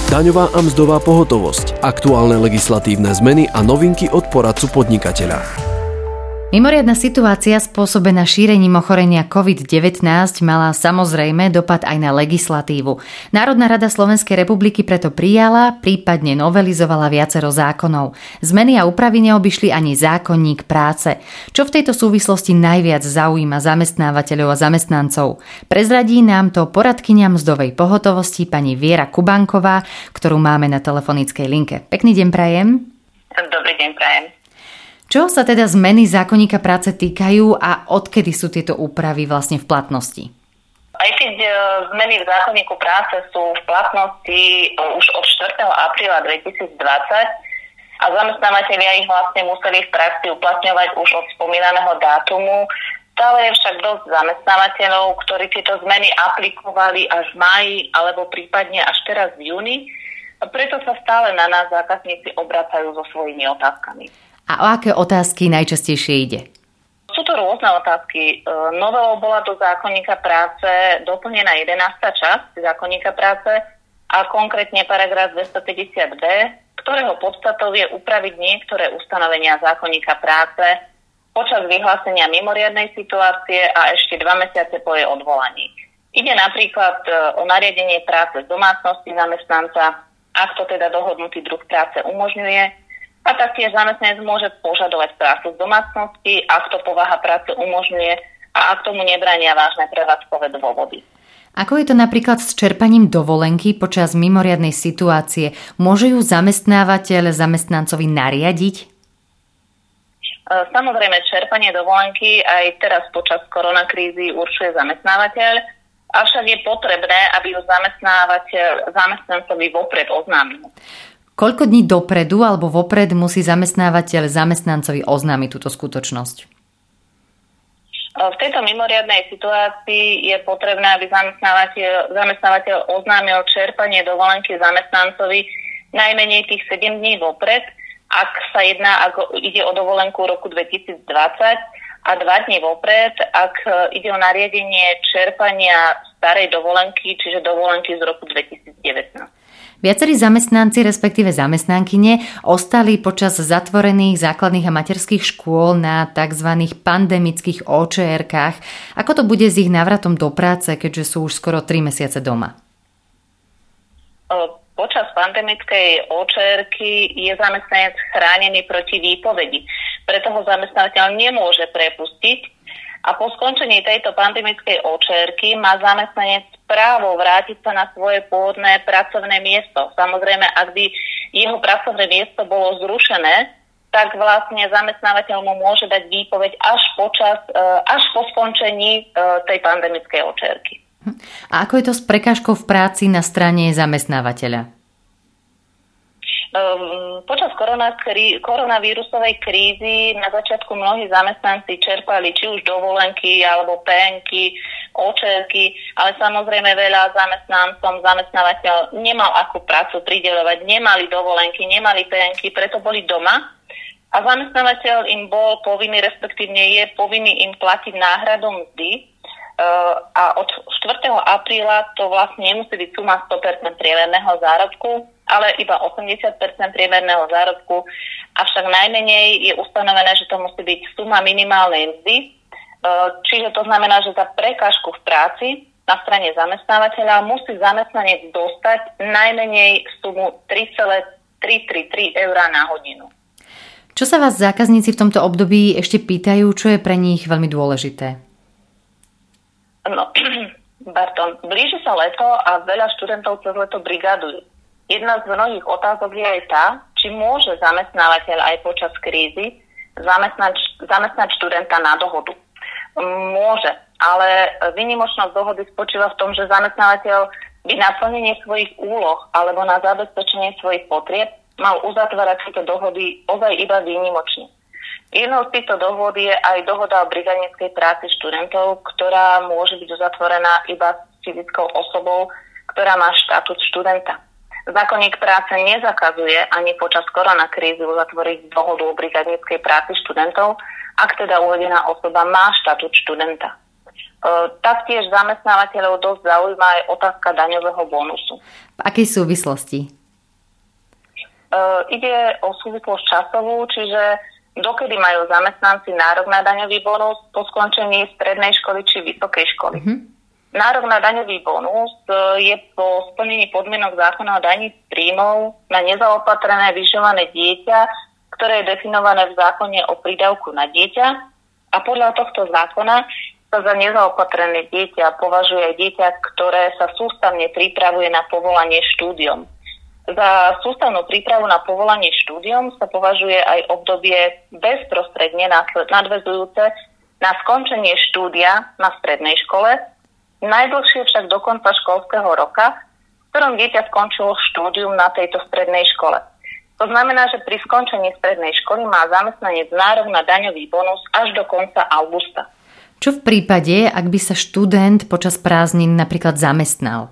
Daňová a mzdová pohotovosť, aktuálne legislatívne zmeny a novinky od poradcu podnikateľa. Mimoriadna situácia spôsobená šírením ochorenia COVID-19 mala samozrejme dopad aj na legislatívu. Národná rada Slovenskej republiky preto prijala, prípadne novelizovala viacero zákonov. Zmeny a úpravy neobyšli ani zákonník práce. Čo v tejto súvislosti najviac zaujíma zamestnávateľov a zamestnancov? Prezradí nám to poradkyňa mzdovej pohotovosti pani Viera Kubánková, ktorú máme na telefonickej linke. Pekný deň prajem. Dobrý deň prajem. Čo sa teda zmeny zákonníka práce týkajú a odkedy sú tieto úpravy vlastne v platnosti? Aj keď zmeny v zákonníku práce sú v platnosti už od 4. apríla 2020 a zamestnávateľia ich vlastne museli v praxi uplatňovať už od spomínaného dátumu, stále je však dosť zamestnávateľov, ktorí tieto zmeny aplikovali až v máji alebo prípadne až teraz v júni, a preto sa stále na nás zákazníci obracajú so svojimi otázkami. A o aké otázky najčastejšie ide? Sú to rôzne otázky. Novelou bola do zákonníka práce doplnená 11. časť zákonníka práce a konkrétne paragraf 250b, ktorého podstatou je upraviť niektoré ustanovenia zákonníka práce počas vyhlásenia mimoriadnej situácie a ešte 2 mesiace po jej odvolaní. Ide napríklad o nariadenie práce z domácnosti zamestnanca, ak to teda dohodnutý druh práce umožňuje, a taktiež zamestnanec môže požadovať prácu z domácnosti, ak to povaha práce umožňuje a ak tomu nebránia vážne prevádzkové dôvody. Ako je to napríklad s čerpaním dovolenky počas mimoriadnej situácie? Môže ju zamestnávateľ zamestnancovi nariadiť? Samozrejme, čerpanie dovolenky aj teraz počas koronakrízy určuje zamestnávateľ, avšak je potrebné, aby ju zamestnávateľ zamestnancovi vopred oznámil. Koľko dní dopredu alebo vopred musí zamestnávateľ zamestnancovi oznámiť túto skutočnosť? V tejto mimoriadnej situácii je potrebné, aby zamestnávateľ oznámil čerpanie dovolenky zamestnancovi najmenej tých 7 dní vopred, ak ide o dovolenku roku 2020 a 2 dní vopred, ak ide o nariadenie čerpania starej dovolenky, čiže dovolenky z roku 2019. Viacerí zamestnanci, respektíve zamestnankyne, ostali počas zatvorených základných a materských škôl na tzv. Pandemických OČR-kách. Ako to bude s ich návratom do práce, keďže sú už skoro 3 mesiace doma? Počas pandemickej OČR-ky je zamestnanec chránený proti výpovedi. Preto ho zamestnávateľ nemôže prepustiť a po skončení tejto pandemickej OČR-ky má zamestnanec právo vrátiť sa na svoje pôvodné pracovné miesto. Samozrejme, ak by jeho pracovné miesto bolo zrušené, tak vlastne zamestnávateľ mu môže dať výpoveď až po skončení tej pandemickej OČR-ky. A ako je to s prekážkou v práci na strane zamestnávateľa? Počas koronavírusovej krízy na začiatku mnohí zamestnanci čerpali či už dovolenky alebo PN-ky, OČR-ky, ale samozrejme veľa zamestnancom zamestnávateľ nemal akú prácu prideľovať, nemali dovolenky, nemali PN-ky, preto boli doma a zamestnávateľ im bol povinný, respektívne je povinný im platiť náhradu mzdy a od 4. apríla to vlastne nemusí byť suma 100% priemerného zárobku, ale iba 80% priemerného zárobku, avšak najmenej je ustanovené, že to musí byť suma minimálnej mzdy, čiže to znamená, že za prekážku v práci na strane zamestnávateľa musí zamestnanec dostať najmenej sumu 3,333 eur na hodinu. Čo sa vás zákazníci v tomto období ešte pýtajú, čo je pre nich veľmi dôležité? Blíži sa leto a veľa študentov cez leto brigadujú. Jedna z mnohých otázok je aj tá, či môže zamestnávateľ aj počas krízy zamestnať študenta na dohodu. Môže, ale výnimočnosť dohody spočíva v tom, že zamestnávateľ by na plnenie svojich úloh alebo na zabezpečenie svojich potrieb mal uzatvárať tieto dohody ozaj iba výnimočne. Jednou z týchto dohod je aj dohoda o brigádnickej práci študentov, ktorá môže byť uzatvorená iba s fyzickou osobou, ktorá má štatút študenta. Zákonník práce nezakazuje ani počas koronakrízy uzatvoriť dohodu o brigádnickej práci študentov, ak teda uvedená osoba má štatút študenta. Taktiež zamestnávateľov dosť zaujíma aj otázka daňového bonusu. V akej súvislosti? Ide o súvislosť časovú, čiže dokedy majú zamestnanci nárok na daňový bonus po skončení strednej školy či vysokej školy. Nárok na daňový bonus je po splnení podmienok zákona o daní z príjmov na nezaopatrené vyživované dieťa, ktoré je definované v zákone o prídavku na dieťa, a podľa tohto zákona sa za nezaopatrené dieťa považuje dieťa, ktoré sa sústavne pripravuje na povolanie štúdiom. Za sústavnú prípravu na povolanie štúdiom sa považuje aj obdobie bezprostredne nadväzujúce na skončenie štúdia na strednej škole, najdlhšie však do konca školského roka, v ktorom dieťa skončilo štúdium na tejto strednej škole. To znamená, že pri skončení strednej školy má zamestnanec nárok na daňový bonus až do konca augusta. Čo v prípade, ak by sa študent počas prázdnin napríklad zamestnal?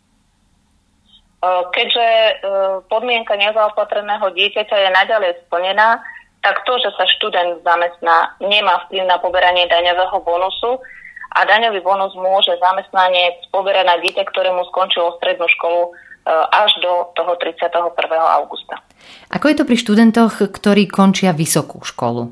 Keďže podmienka nezaopatreného dieťaťa je naďalej splnená, tak to, že sa študent zamestná, nemá vplyv na poberanie daňového bonusu a daňový bonus môže zamestnanec poberať na dieťa, ktorému skončilo strednú školu až do toho 31. augusta. Ako je to pri študentoch, ktorí končia vysokú školu?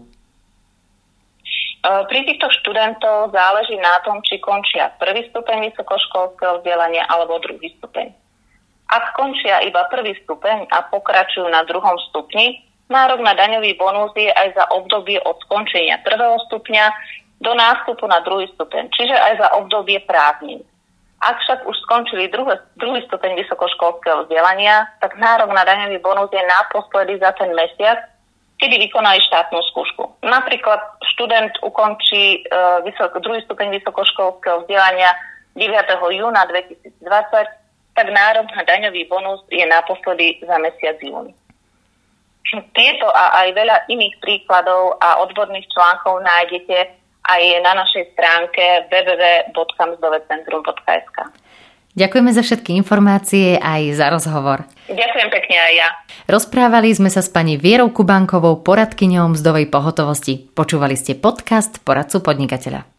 Pri týchto študentov záleží na tom, či končia prvý stupeň vysokoškolského vzdelania alebo druhý stupeň. Ak končia iba prvý stupeň a pokračujú na druhom stupni, nárok na daňový bonus je aj za obdobie od skončenia prvého stupňa do nástupu na druhý stupeň, čiže aj za obdobie prázdnin. Ak však už skončili druhý stupeň vysokoškolského vzdelania, tak nárok na daňový bonus je naposledy za ten mesiac, kedy vykonali štátnu skúšku. Napríklad študent ukončí druhý stupeň vysokoškolského vzdelania 9. júna 2020, tak nárok na daňový bonus je naposledy za mesiac júni. Tieto a aj veľa iných príkladov a odborných článkov nájdete aj na našej stránke www.mzdovecentrum.sk. Ďakujeme za všetky informácie aj za rozhovor. Ďakujem pekne aj ja. Rozprávali sme sa s pani Vierou Kubánkovou, poradkyňou mzdovej pohotovosti. Počúvali ste podcast Poradcu podnikateľa.